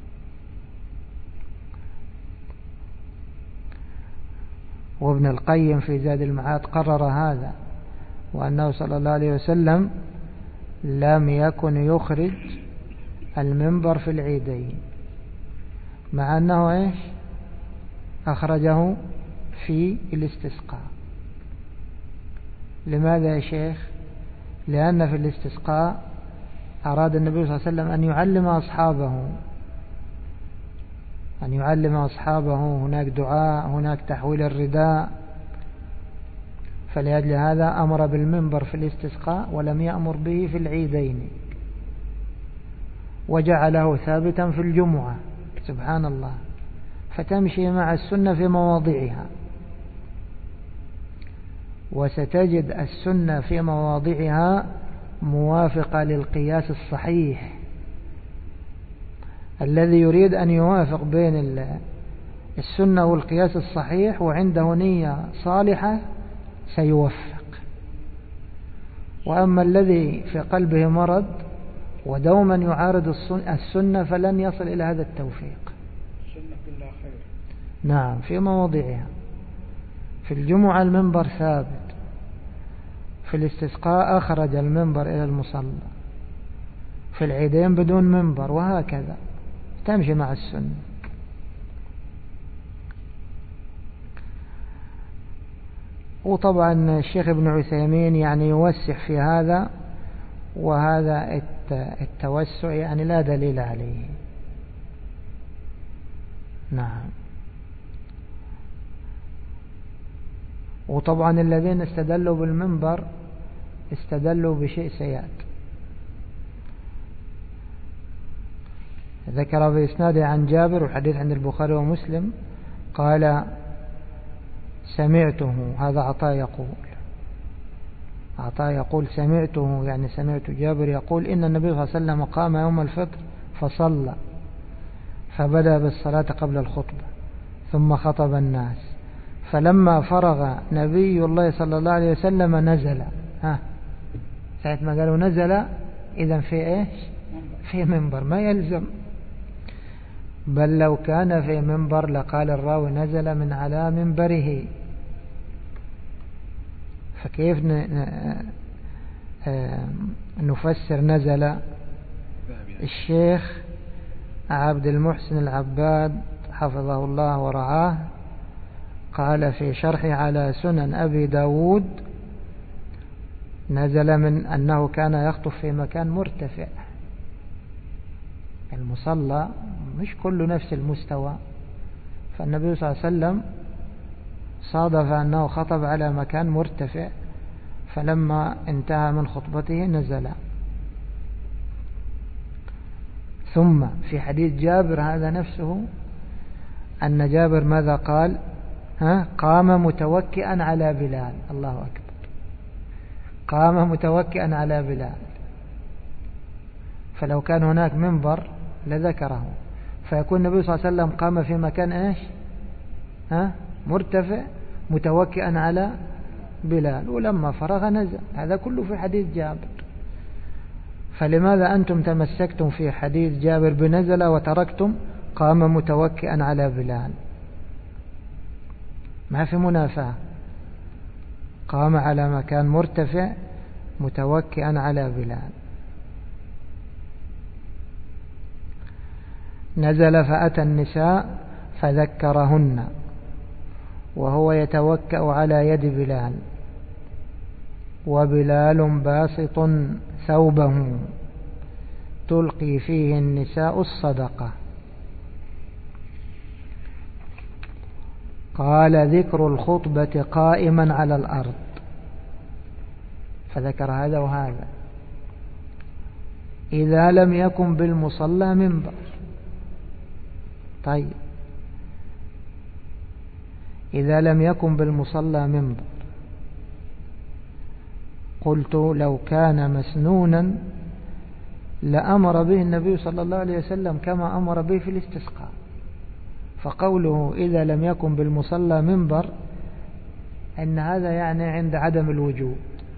وابن القيم في زاد المعاد قرر هذا، وأنه صلى الله عليه وسلم لم يكن يخرج المنبر في العيدين، مع أنه إيش أخرجه في الاستسقاء. لماذا يا شيخ؟ لأن في الاستسقاء أراد النبي صلى الله عليه وسلم أن يعلم أصحابه أن يعلم أصحابه هناك دعاء، هناك تحويل الرداء، فلأجل هذا أمر بالمنبر في الاستسقاء ولم يأمر به في العيدين، وجعله ثابتا في الجمعة. سبحان الله، فتمشي مع السنة في مواضعها. وستجد السنة في مواضعها موافقة للقياس الصحيح. الذي يريد أن يوافق بين السنة والقياس الصحيح وعنده نية صالحة سيوفق. وأما الذي في قلبه مرض ودوما يعارض السنة فلن يصل إلى هذا التوفيق. السنة كلها خير. نعم، في مواضعها. في الجمعة المنبر ثابت، في الاستسقاء أخرج المنبر إلى المصلى، في العيدين بدون منبر، وهكذا تمشي مع السنة. وطبعا الشيخ ابن عثيمين يعني يوسع في هذا، وهذا التوسع يعني لا دليل عليه. نعم. وطبعا الذين استدلوا بالمنبر استدلوا بشيء سيأتي. ذكر بإسناده عن جابر، وحديث عند البخاري ومسلم، قال سمعته، هذا عطاء يقول عطاء يقول سمعته، يعني سمعت جابر يقول إن النبي صلى الله عليه وسلم قام يوم الفطر فصلى، فبدأ بالصلاة قبل الخطبة ثم خطب الناس، فلما فرغ نبي الله صلى الله عليه وسلم نزل. ها ساعة ما قالوا نزل إذن في إيش؟ في منبر، ما يلزم. بل لو كان في منبر لقال الراوي نزل من على منبره. فكيف نفسر نزل؟ الشيخ عبد المحسن العباد حفظه الله ورعاه قال في شرح على سنن أبي داود نزل من أنه كان يخطب في مكان مرتفع. المصلى مش كله نفس المستوى، فالنبي صلى الله عليه وسلم صادف أنه خطب على مكان مرتفع، فلما انتهى من خطبته نزل. ثم في حديث جابر هذا نفسه أن جابر ماذا قال؟ ها قام متوكئا على بلال. الله أكبر، قام متوكئا على بلال. فلو كان هناك منبر لذكره، فيكون النبي صلى الله عليه وسلم قام في مكان ايش؟ ها مرتفع متوكئا على بلال، ولما فرغ نزل. هذا كله في حديث جابر. فلماذا أنتم تمسكتم في حديث جابر بنزل وتركتم قام متوكئا على بلال؟ ما في منافاة. قام على مكان مرتفع متوكئا على بلال. نزل فأتى النساء فذكرهن وهو يتوكأ على يد بلال، وبلال باسط ثوبه تلقي فيه النساء الصدقة. قال ذكر الخطبة قائما على الأرض، فذكر هذا وهذا. إذا لم يكن بالمصلى منبر. طيب إذا لم يكن بالمصلى منبر، قلت لو كان مسنونا لأمر به النبي صلى الله عليه وسلم كما أمر به في الاستسقاء. فقوله إذا لم يكن بالمصلى منبر أن هذا يعني عند عدم الوجوب،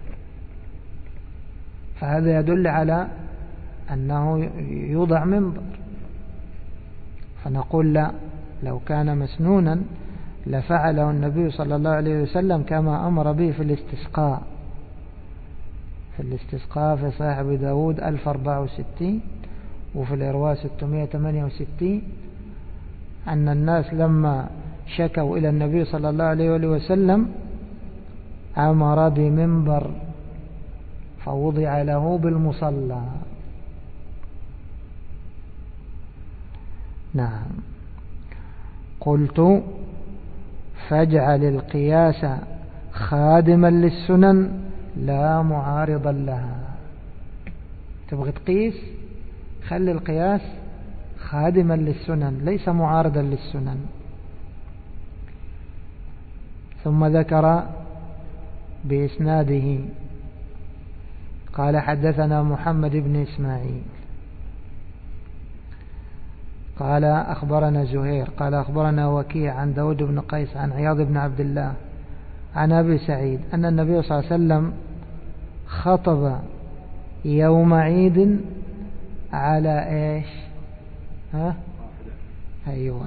فهذا يدل على أنه يوضع منبر. فنقول لا، لو كان مسنونا لفعله النبي صلى الله عليه وسلم كما أمر به في الاستسقاء. في الاستسقاء في صحيح أبي داود ألف وأربعة وستين وفي الإرواء ستمائة وثمانية وستين أن الناس لما شكوا إلى النبي صلى الله عليه وسلم أمر بمنبر فوضع له بالمصلى. نعم. قلت فاجعل القياس خادما للسنن لا معارضا لها. تبغى تقيس، خلي القياس خادما للسنن ليس معارضا للسنن. ثم ذكر بإسناده قال حدثنا محمد بن إسماعيل قال أخبرنا زهير قال أخبرنا وكيع عن داود بن قيس عن عياض بن عبد الله عن أبي سعيد أن النبي صلى الله عليه وسلم خطب يوم عيد على إيش؟ ها؟ أيوة،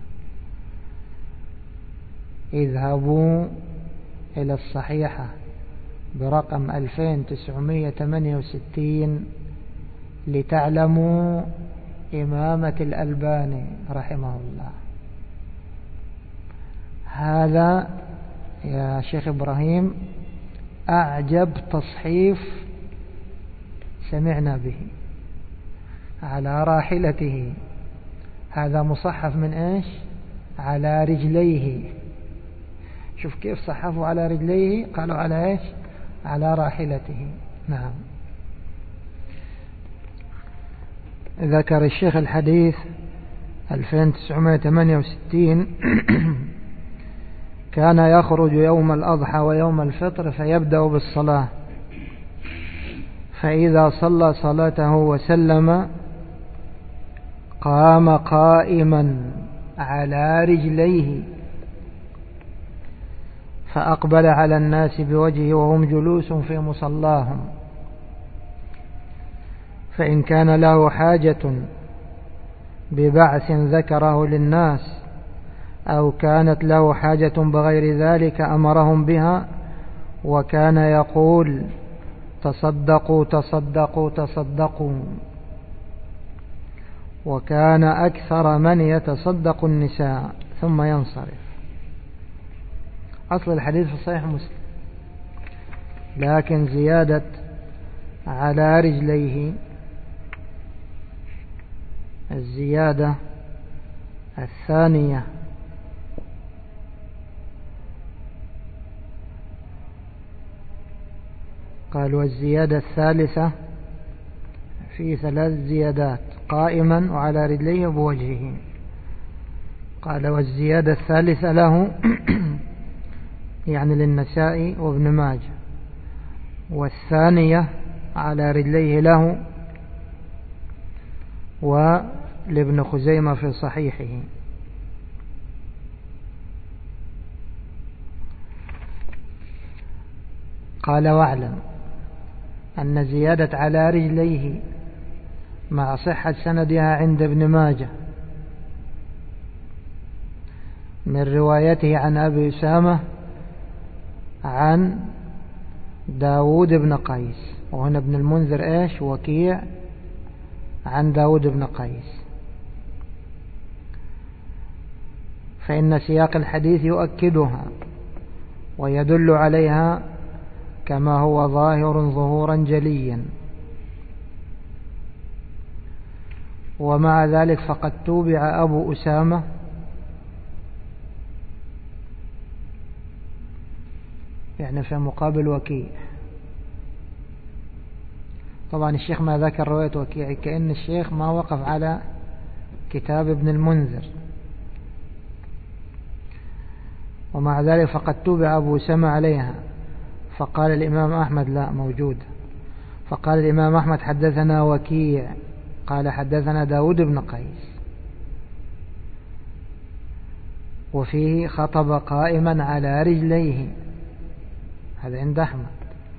اذهبوا إلى الصحيحة برقم ألفين وتسعمائة وثمانية وستين لتعلموا إمامة الألباني رحمه الله. هذا يا شيخ إبراهيم أعجب تصحيف سمعنا به على راحلته. هذا مصحف من إيش؟ على رجليه. شوف كيف صحفوا على رجليه، قالوا على إيش؟ على راحلته. نعم. ذكر الشيخ الحديث ألفين وتسعمائة وثمانية وستين كان يخرج يوم الأضحى ويوم الفطر فيبدأ بالصلاة، فإذا صلى صلاته وسلم قام قائما على رجليه فأقبل على الناس بوجهه وهم جلوس في مصلاهم، فإن كان له حاجة ببعث ذكره للناس أو كانت له حاجة بغير ذلك أمرهم بها، وكان يقول تصدقوا تصدقوا تصدقوا. وكان أكثر من يتصدق النساء ثم ينصرف. أصل الحديث في صحيح مسلم، لكن زيادة على رجليه الزيادة الثانية قال والزيادة الثالثة في ثلاث زيادات قائما وعلى رجليه بوجهه. قال والزيادة الثالثة له يعني للنسائي وابن ماجه، والثانية على رجليه له ولابن خزيمة في صحيحه. قال واعلم أن زيادة على رجليه مع صحة سندها عند ابن ماجه من روايته عن أبي أسامة عن داود بن قيس، وهنا ابن المنذر إيش؟ وكيع عن داود بن قيس. فإن سياق الحديث يؤكدها ويدل عليها كما هو ظاهر ظهورا جليا. ومع ذلك فقد توبع أبو أسامة يعني في مقابل وكيع. طبعا الشيخ ما ذكر رواية وكيع، كأن الشيخ ما وقف على كتاب ابن المنذر. ومع ذلك فقد توبع أبو أسامة عليها، فقال الإمام أحمد لا موجود. فقال الإمام أحمد حدثنا وكيع قال حدثنا داود بن قيس، وفيه خطب قائما على رجليه، هذا عند أحمد.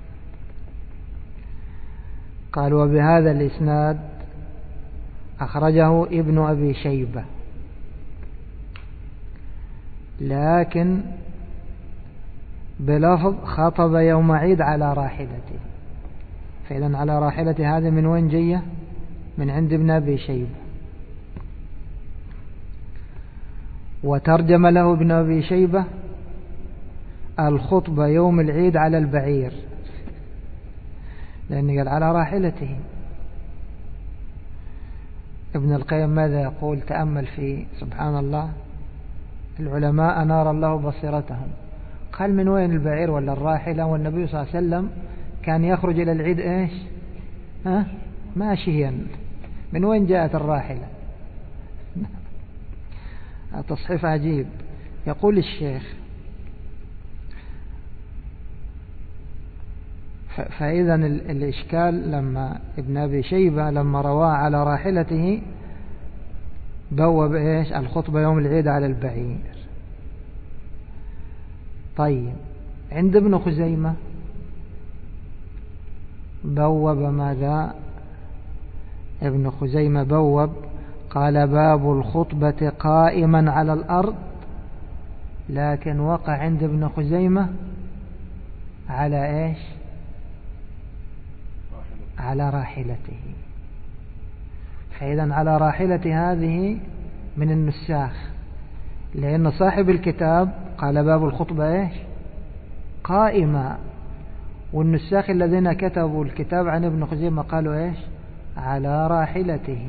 قال وبهذا الإسناد أخرجه ابن أبي شيبة، لكن بلفظ خطب يوم عيد على راحلته. فإذا على راحلته هذه من وين جاية؟ من عند ابن أبي شيبة. وترجم له ابن أبي شيبة الخطبة يوم العيد على البعير، لأنه قال على راحلته. ابن القيم ماذا يقول؟ تأمل في سبحان الله، العلماء أنار الله بصيرتهم. قال من وين البعير ولا الراحلة؟ والنبي صلى الله عليه وسلم كان يخرج إلى العيد إيش؟ ها؟ ماشيا. من وين جاءت الراحلة؟ تصحيف عجيب. يقول الشيخ فإذا الإشكال لما ابن أبي شيبة لما رواه على راحلته بوب إيش؟ الخطبة يوم العيد على البعير. طيب عند ابن خزيمة بوب ماذا؟ ابن خزيمة بوب قال باب الخطبة قائما على الأرض، لكن وقع عند ابن خزيمة على إيش؟ على راحلته. فإذا على راحلة هذه من النساخ، لأن صاحب الكتاب قال باب الخطبة إيش؟ قائمة، والنساخ الذين كتبوا الكتاب عن ابن خزيمة قالوا إيش؟ على راحلته.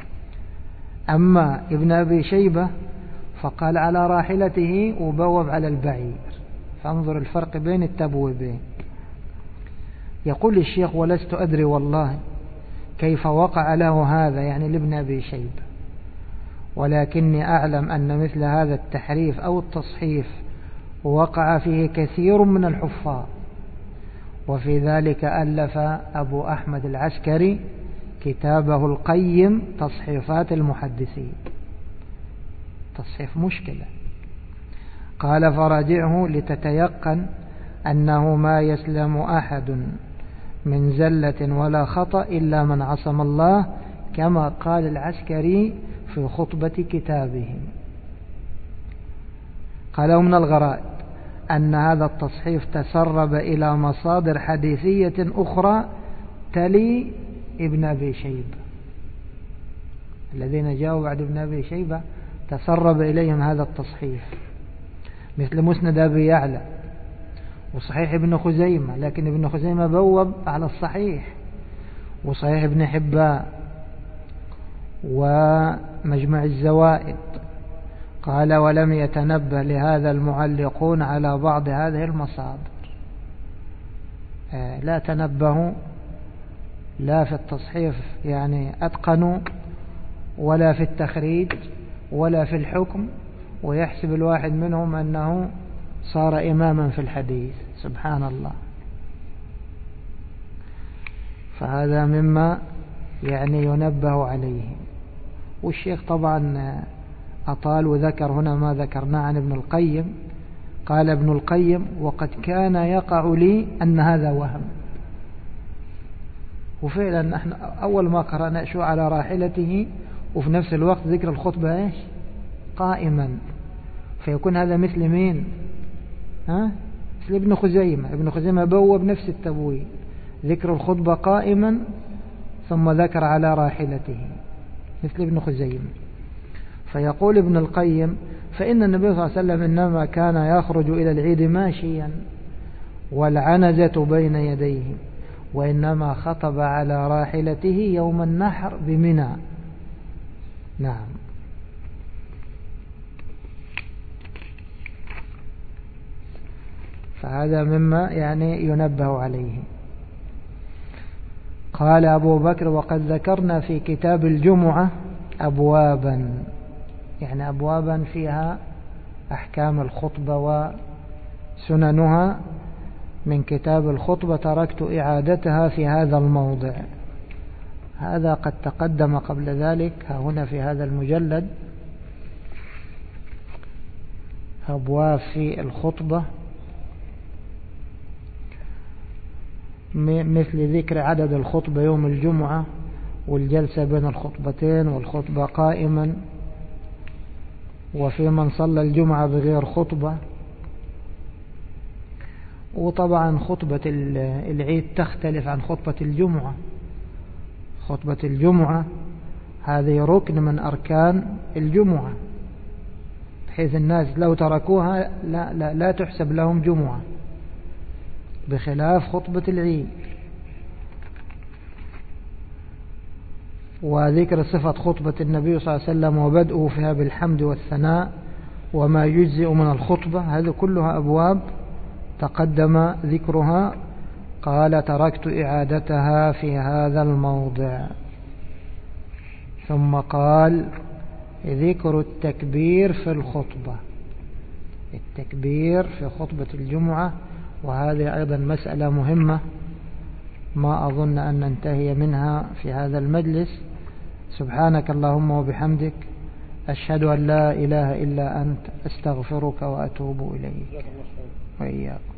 أما ابن أبي شيبة فقال على راحلته وبوب على البعير. فانظر الفرق بين التبويبين. يقول الشيخ ولست أدري والله كيف وقع له هذا، يعني لابن أبي شيبة، ولكني أعلم أن مثل هذا التحريف أو التصحيف وقع فيه كثير من الحفاظ، وفي ذلك ألف أبو أحمد العسكري كتابه القيم تصحيفات المحدثين. تصحيف مشكلة. قال فراجعه لتتيقن أنه ما يسلم أحد من زلة ولا خطأ إلا من عصم الله، كما قال العسكري في خطبة كتابه. قالوا من الغرائب أن هذا التصحيف تسرب إلى مصادر حديثية أخرى تلي ابن أبي شيبة. الذين جاءوا بعد ابن أبي شيبة تسرب إليهم هذا التصحيف، مثل مسند أبي يعلى وصحيح ابن خزيمة، لكن ابن خزيمة بوب على الصحيح، وصحيح ابن حبان ومجمع الزوائد. قال ولم يتنبه لهذا المعلقون على بعض هذه المصادر. لا تنبهوا لا في التصحيف يعني أتقنوا، ولا في التخريج، ولا في الحكم، ويحسب الواحد منهم أنه صار إماما في الحديث. سبحان الله. فهذا مما يعني ينبه عليه. والشيخ طبعا أطال وذكر هنا ما ذكرنا عن ابن القيم. قال ابن القيم وقد كان يقع لي أن هذا وهم. وفعلا نحن أول ما قرأنا شو على راحلته وفي نفس الوقت ذكر الخطبة إيش؟ قائما، فيكون هذا مثل مين؟ ها؟ مثل ابن خزيمة. ابن خزيمة بوب نفس التبويب، ذكر الخطبة قائما ثم ذكر على راحلته مثل ابن خزيمة. فيقول ابن القيم فإن النبي صلى الله عليه وسلم إنما كان يخرج إلى العيد ماشيا والعنزة بين يديه، وإنما خطب على راحلته يوم النحر بمنى. نعم. فهذا مما يعني ينبه عليه. قال أبو بكر: وقد ذكرنا في كتاب الجمعة أبوابا، يعني أبوابا فيها أحكام الخطبة وسننها من كتاب الخطبة، تركت إعادتها في هذا الموضع. هذا قد تقدم قبل ذلك ها هنا في هذا المجلد، أبواب في الخطبة، مثل ذكر عدد الخطبة يوم الجمعة، والجلسة بين الخطبتين، والخطبة قائما، وفي من صلى الجمعة بغير خطبة. وطبعا خطبة العيد تختلف عن خطبة الجمعة. خطبة الجمعة هذه ركن من أركان الجمعة، بحيث الناس لو تركوها لا, لا, لا تحسب لهم جمعة، بخلاف خطبة العيد. وذكر صفة خطبة النبي صلى الله عليه وسلم وبدءه فيها بالحمد والثناء وما يجزئ من الخطبة، هذه كلها أبواب تقدم ذكرها. قال: تركت إعادتها في هذا الموضع. ثم قال: ذكر التكبير في الخطبة، التكبير في خطبة الجمعة، وهذه أيضا مسألة مهمة ما أظن أن ننتهي منها في هذا المجلس. سبحانك اللهم وبحمدك، أشهد أن لا إله إلا أنت، أستغفرك وأتوب إليك. وإياكم.